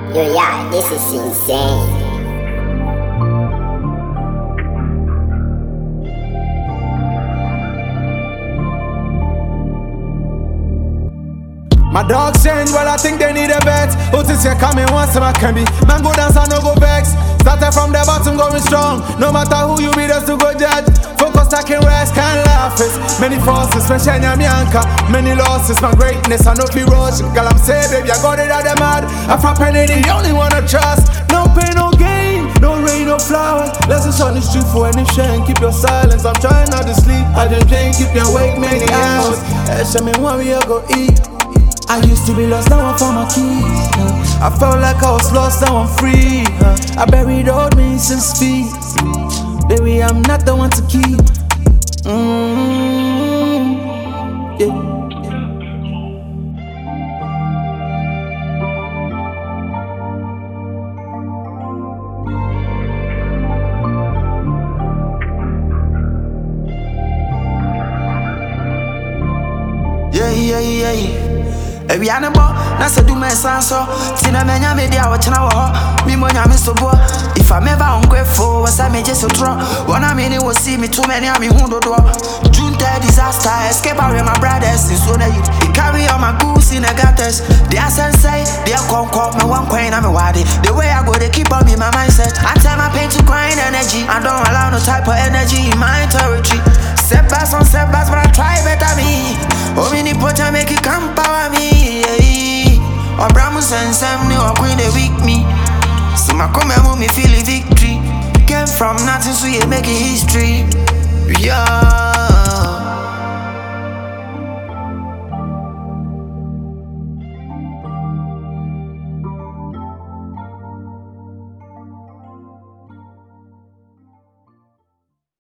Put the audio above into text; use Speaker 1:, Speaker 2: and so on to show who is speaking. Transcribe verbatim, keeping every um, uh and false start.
Speaker 1: Yo, yeah, this is insane.
Speaker 2: My dogs change, well I think they need a vet. Who thinks you coming once time I can be? Man go dance and no go vex. Started from the bottom going strong. No matter who you be, just to go judge. Focus, I can rest, can't laugh it. Many forces, especially Nyamianka. Many losses, my greatness, I know fi rush. Girl I'm saying, baby, I got it out the mad. I'm from Penny, the only one I trust. No pain, no gain, no rain, no flowers. Lessons on the street for any shame. Keep your silence, I'm trying not to sleep. I just can't keep you awake many hours. Hey, show me when we all go eat. I used to be lost, now I found my keys. uh. I felt like I was lost, now I'm free. uh. I buried all my since feet. Baby, I'm not the one to keep. Mm-hmm. Yeah.
Speaker 3: Yeah, yeah, yeah, yeah. Ebi anebo, na se do me sanso. Tina menya media watchna wo. Mi monya me so bo. If I'm ever ungrateful, was I me just so tro. One I mean will see me too many I me hundo do. Junta disaster, escape out with my brothers in so that you carry all my goose in a gutters. They are sensei, they are concord me one coin I'm a wadi. The way I go they keep on me my mindset. I tell my pain to grind energy. I don't allow no type of energy in my territory. Setbacks on setbacks, but I try better me. Oh, mini pocha make it come power me. Or Bramus and Sam, or Queen, they weak me. So my come and me feel a victory. Came from nothing, so you make it history.